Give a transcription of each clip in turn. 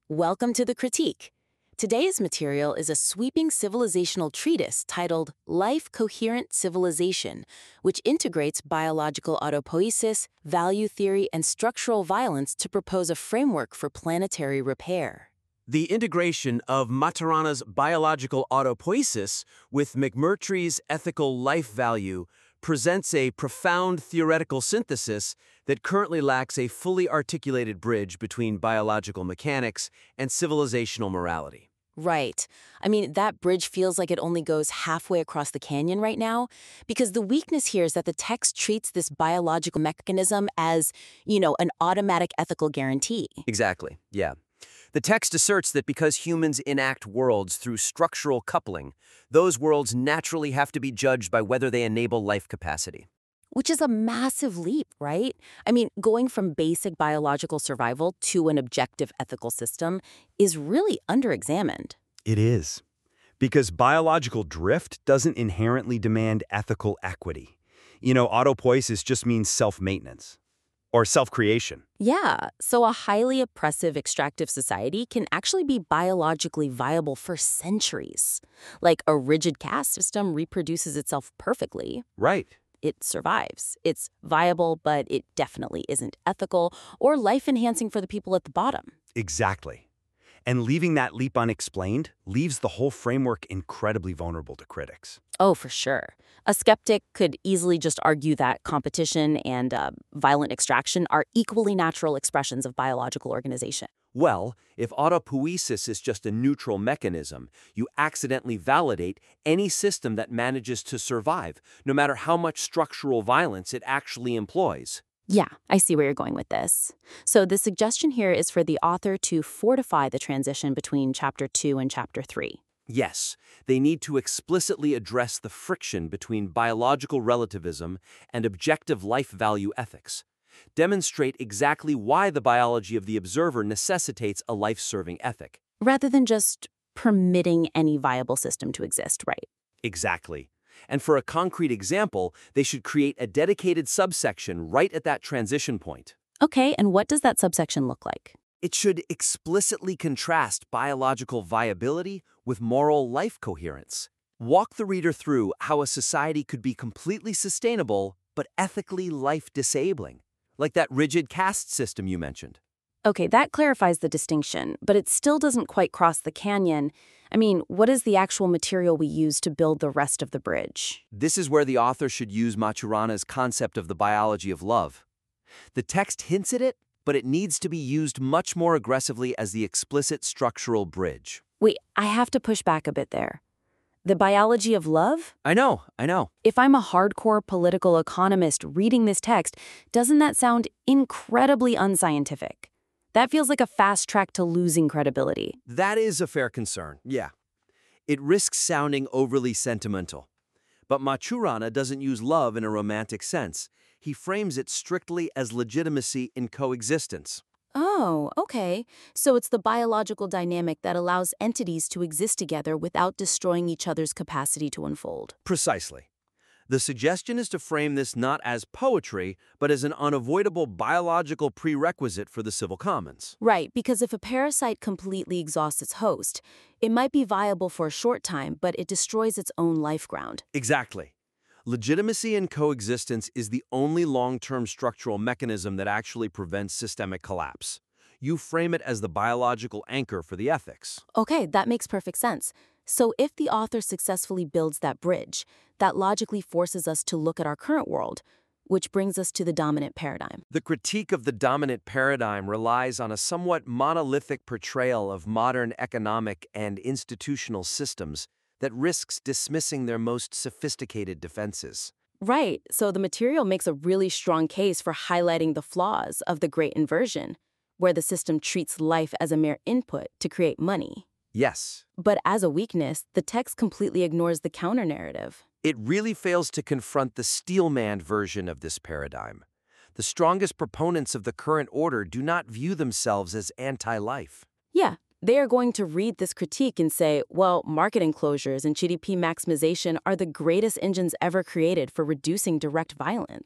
Welcome to the critique. Today's material is a sweeping civilizational treatise titled Life Coherent Civilization, which integrates biological autopoiesis, value theory, and structural violence to propose a framework for planetary repair. The integration of Maturana's biological autopoiesis with McMurtry's ethical life value presents a profound theoretical synthesis that currently lacks a fully articulated bridge between biological mechanics and civilizational morality. Right. That bridge feels like it only goes halfway across the canyon right now, because the weakness here is that the text treats this biological mechanism as, an automatic ethical guarantee. Exactly, yeah. The text asserts that because humans enact worlds through structural coupling, those worlds naturally have to be judged by whether they enable life capacity. Which is a massive leap, right? Going from basic biological survival to an objective ethical system is really underexamined. It is. Because biological drift doesn't inherently demand ethical equity. Autopoiesis just means self-maintenance. Or self-creation. Yeah, so a highly oppressive extractive society can actually be biologically viable for centuries. Like a rigid caste system reproduces itself perfectly. Right. It survives. It's viable, but it definitely isn't ethical or life-enhancing for the people at the bottom. Exactly. And leaving that leap unexplained leaves the whole framework incredibly vulnerable to critics. Oh, for sure. A skeptic could easily just argue that competition and violent extraction are equally natural expressions of biological organization. Well, if autopoiesis is just a neutral mechanism, you accidentally validate any system that manages to survive, no matter how much structural violence it actually employs. Yeah, I see where you're going with this. So the suggestion here is for the author to fortify the transition between Chapter 2 and Chapter 3. Yes, they need to explicitly address the friction between biological relativism and objective life value ethics. Demonstrate exactly why the biology of the observer necessitates a life-serving ethic. Rather than just permitting any viable system to exist, right? Exactly. And for a concrete example, they should create a dedicated subsection right at that transition point. Okay, and what does that subsection look like? It should explicitly contrast biological viability with moral life coherence. Walk the reader through how a society could be completely sustainable but ethically life-disabling, like that rigid caste system you mentioned. Okay, that clarifies the distinction, but it still doesn't quite cross the canyon. What is the actual material we use to build the rest of the bridge? This is where the author should use Maturana's concept of the biology of love. The text hints at it, but it needs to be used much more aggressively as the explicit structural bridge. Wait, I have to push back a bit there. The biology of love? I know. If I'm a hardcore political economist reading this text, doesn't that sound incredibly unscientific? That feels like a fast track to losing credibility. That is a fair concern, yeah. It risks sounding overly sentimental. But Maturana doesn't use love in a romantic sense. He frames it strictly as legitimacy in coexistence. Oh, okay. So it's the biological dynamic that allows entities to exist together without destroying each other's capacity to unfold. Precisely. The suggestion is to frame this not as poetry, but as an unavoidable biological prerequisite for the civil commons. Right, because if a parasite completely exhausts its host, it might be viable for a short time, but it destroys its own life ground. Exactly. Legitimacy in coexistence is the only long-term structural mechanism that actually prevents systemic collapse. You frame it as the biological anchor for the ethics. Okay, that makes perfect sense. So if the author successfully builds that bridge, that logically forces us to look at our current world, which brings us to the dominant paradigm. The critique of the dominant paradigm relies on a somewhat monolithic portrayal of modern economic and institutional systems that risks dismissing their most sophisticated defenses. Right, so the material makes a really strong case for highlighting the flaws of the Great Inversion, where the system treats life as a mere input to create money. Yes. But as a weakness, the text completely ignores the counter-narrative. It really fails to confront the steelman version of this paradigm. The strongest proponents of the current order do not view themselves as anti-life. Yeah, they are going to read this critique and say, well, market enclosures and GDP maximization are the greatest engines ever created for reducing direct violence.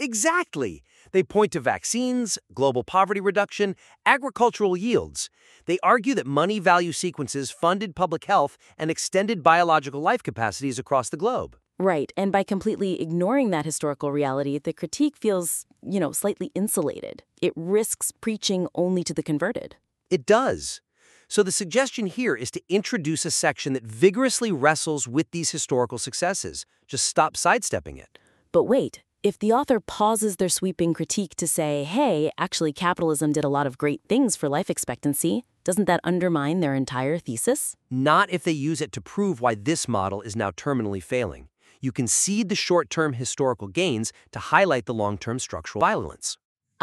Exactly. They point to vaccines, global poverty reduction, agricultural yields. They argue that money value sequences funded public health and extended biological life capacities across the globe. Right, and by completely ignoring that historical reality, the critique feels, slightly insulated. It risks preaching only to the converted. It does. So the suggestion here is to introduce a section that vigorously wrestles with these historical successes. Just stop sidestepping it. But wait, if the author pauses their sweeping critique to say, hey, actually capitalism did a lot of great things for life expectancy, doesn't that undermine their entire thesis? Not if they use it to prove why this model is now terminally failing. You concede the short-term historical gains to highlight the long-term structural violence.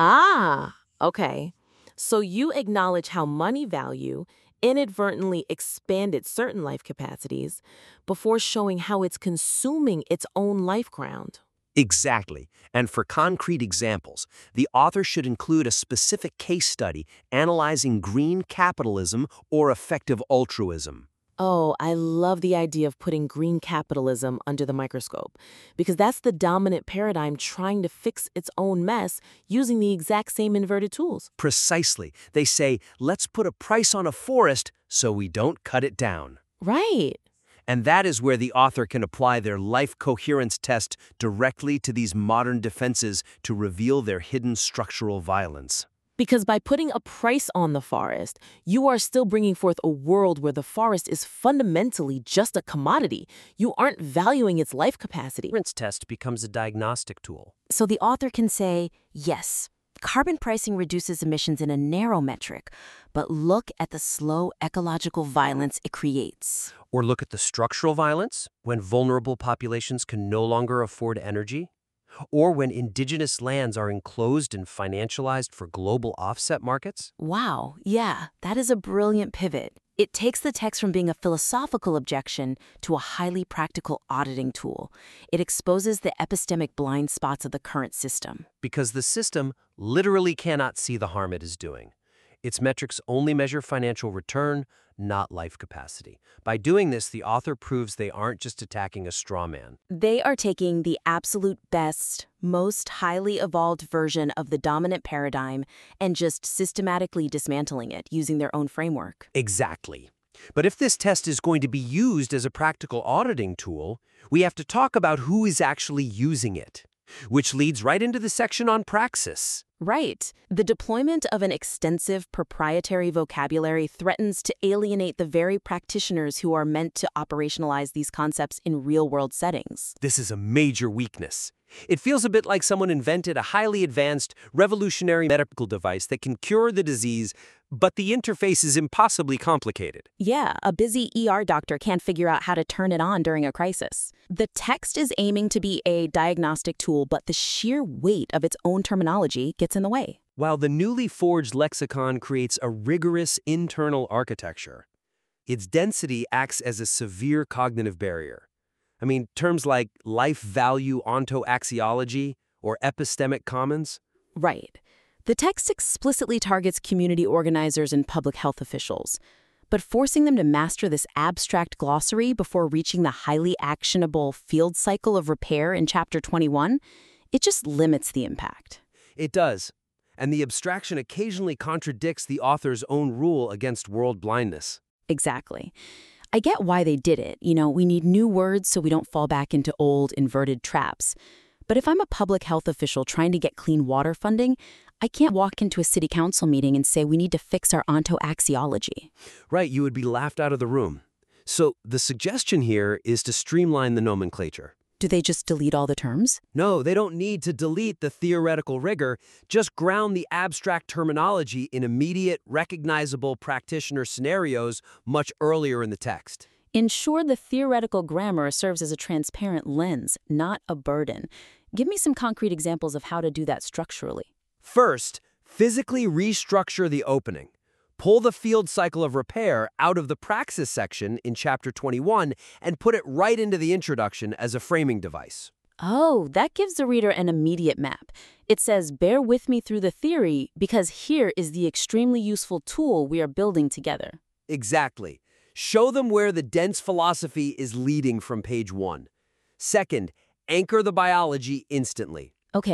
Ah, okay. So you acknowledge how money value inadvertently expanded certain life capacities before showing how it's consuming its own life ground. Exactly. And for concrete examples, the author should include a specific case study analyzing green capitalism or effective altruism. Oh, I love the idea of putting green capitalism under the microscope, because that's the dominant paradigm trying to fix its own mess using the exact same inverted tools. Precisely. They say, let's put a price on a forest so we don't cut it down. Right. And that is where the author can apply their life coherence test directly to these modern defenses to reveal their hidden structural violence. Because by putting a price on the forest, you are still bringing forth a world where the forest is fundamentally just a commodity. You aren't valuing its life capacity. Coherence test becomes a diagnostic tool. So the author can say, yes, carbon pricing reduces emissions in a narrow metric, but look at the slow ecological violence it creates. Or look at the structural violence, when vulnerable populations can no longer afford energy. Or when indigenous lands are enclosed and financialized for global offset markets? Wow, yeah, that is a brilliant pivot. It takes the text from being a philosophical objection to a highly practical auditing tool. It exposes the epistemic blind spots of the current system. Because the system literally cannot see the harm it is doing. Its metrics only measure financial return, not life capacity. By doing this, the author proves they aren't just attacking a straw man. They are taking the absolute best, most highly evolved version of the dominant paradigm and just systematically dismantling it using their own framework. Exactly. But if this test is going to be used as a practical auditing tool, we have to talk about who is actually using it, which leads right into the section on praxis. Right. The deployment of an extensive proprietary vocabulary threatens to alienate the very practitioners who are meant to operationalize these concepts in real-world settings. This is a major weakness. It feels a bit like someone invented a highly advanced, revolutionary medical device that can cure the disease, but the interface is impossibly complicated. Yeah, a busy ER doctor can't figure out how to turn it on during a crisis. The text is aiming to be a diagnostic tool, but the sheer weight of its own terminology gets in the way. While the newly forged lexicon creates a rigorous internal architecture, its density acts as a severe cognitive barrier. I mean, terms like life value ontoaxiology or epistemic commons. Right. The text explicitly targets community organizers and public health officials, but forcing them to master this abstract glossary before reaching the highly actionable field cycle of repair in Chapter 21, it just limits the impact. It does. And the abstraction occasionally contradicts the author's own rule against world blindness. Exactly. I get why they did it. We need new words so we don't fall back into old, inverted traps. But if I'm a public health official trying to get clean water funding, I can't walk into a city council meeting and say we need to fix our ontoaxiology. Right, you would be laughed out of the room. So the suggestion here is to streamline the nomenclature. Do they just delete all the terms? No, they don't need to delete the theoretical rigor, just ground the abstract terminology in immediate, recognizable practitioner scenarios much earlier in the text. Ensure the theoretical grammar serves as a transparent lens, not a burden. Give me some concrete examples of how to do that structurally. First, physically restructure the opening. Pull the field cycle of repair out of the praxis section in Chapter 21 and put it right into the introduction as a framing device. Oh, that gives the reader an immediate map. It says, bear with me through the theory because here is the extremely useful tool we are building together. Exactly. Show them where the dense philosophy is leading from page 1. Second, anchor the biology instantly. Okay.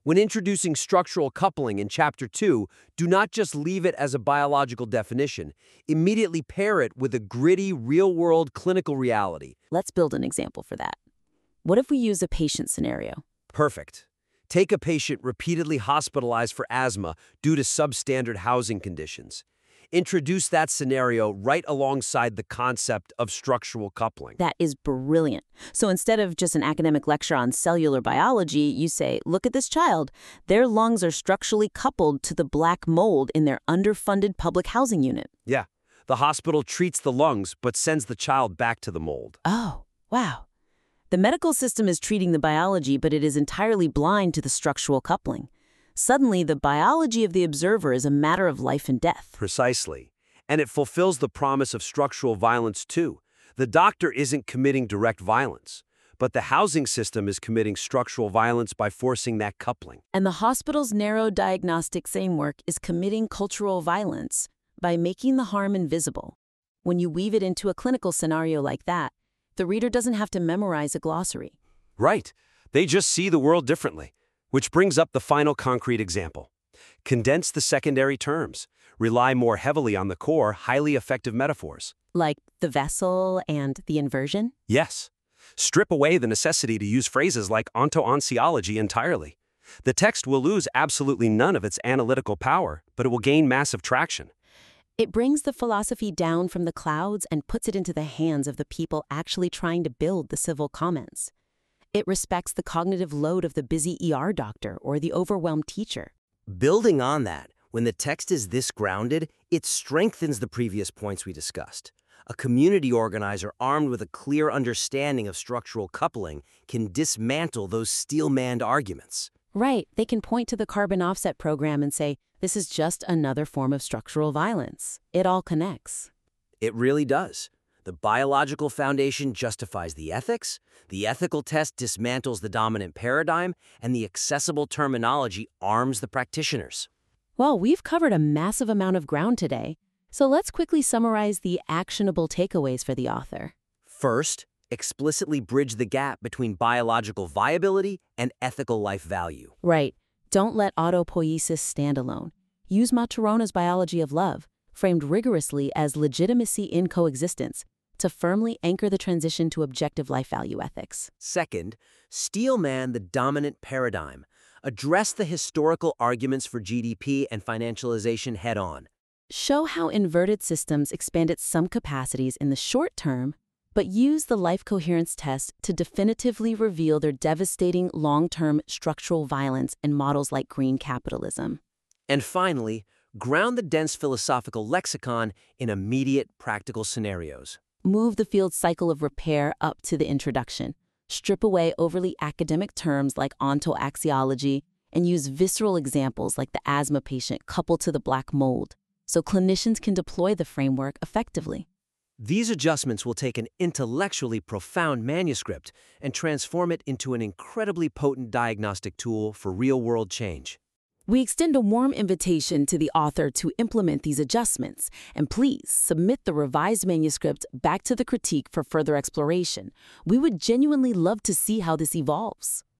When introducing structural coupling in Chapter 2, do not just leave it as a biological definition. Immediately pair it with a gritty, real-world clinical reality. Let's build an example for that. What if we use a patient scenario? Perfect. Take a patient repeatedly hospitalized for asthma due to substandard housing conditions. Introduce that scenario right alongside the concept of structural coupling. That is brilliant. So instead of just an academic lecture on cellular biology, you say, look at this child. Their lungs are structurally coupled to the black mold in their underfunded public housing unit. Yeah. The hospital treats the lungs but sends the child back to the mold. Oh, wow. The medical system is treating the biology, but it is entirely blind to the structural coupling. Suddenly, the biology of the observer is a matter of life and death. Precisely. And it fulfills the promise of structural violence, too. The doctor isn't committing direct violence, but the housing system is committing structural violence by forcing that coupling. And the hospital's narrow diagnostic framework is committing cultural violence by making the harm invisible. When you weave it into a clinical scenario like that, the reader doesn't have to memorize a glossary. Right. They just see the world differently. Which brings up the final concrete example. Condense the secondary terms. Rely more heavily on the core, highly effective metaphors. Like the vessel and the inversion? Yes. Strip away the necessity to use phrases like ontoonceology entirely. The text will lose absolutely none of its analytical power, but it will gain massive traction. It brings the philosophy down from the clouds and puts it into the hands of the people actually trying to build the civil comments. It respects the cognitive load of the busy ER doctor or the overwhelmed teacher. Building on that, when the text is this grounded, it strengthens the previous points we discussed. A community organizer armed with a clear understanding of structural coupling can dismantle those steel-manned arguments. Right, they can point to the carbon offset program and say, this is just another form of structural violence. It all connects. It really does. The biological foundation justifies the ethics, the ethical test dismantles the dominant paradigm, and the accessible terminology arms the practitioners. Well, we've covered a massive amount of ground today, so let's quickly summarize the actionable takeaways for the author. First, explicitly bridge the gap between biological viability and ethical life value. Right. Don't let autopoiesis stand alone. Use Maturona's biology of love, framed rigorously as legitimacy in coexistence, to firmly anchor the transition to objective life value ethics. Second, steelman the dominant paradigm. Address the historical arguments for GDP and financialization head-on. Show how inverted systems expanded some capacities in the short term, but use the life coherence test to definitively reveal their devastating long-term structural violence in models like green capitalism. And finally, ground the dense philosophical lexicon in immediate practical scenarios. Move the field cycle of repair up to the introduction. Strip away overly academic terms like ontoaxiology and use visceral examples like the asthma patient coupled to the black mold, so clinicians can deploy the framework effectively. These adjustments will take an intellectually profound manuscript and transform it into an incredibly potent diagnostic tool for real-world change. We extend a warm invitation to the author to implement these adjustments, and please submit the revised manuscript back to the critique for further exploration. We would genuinely love to see how this evolves.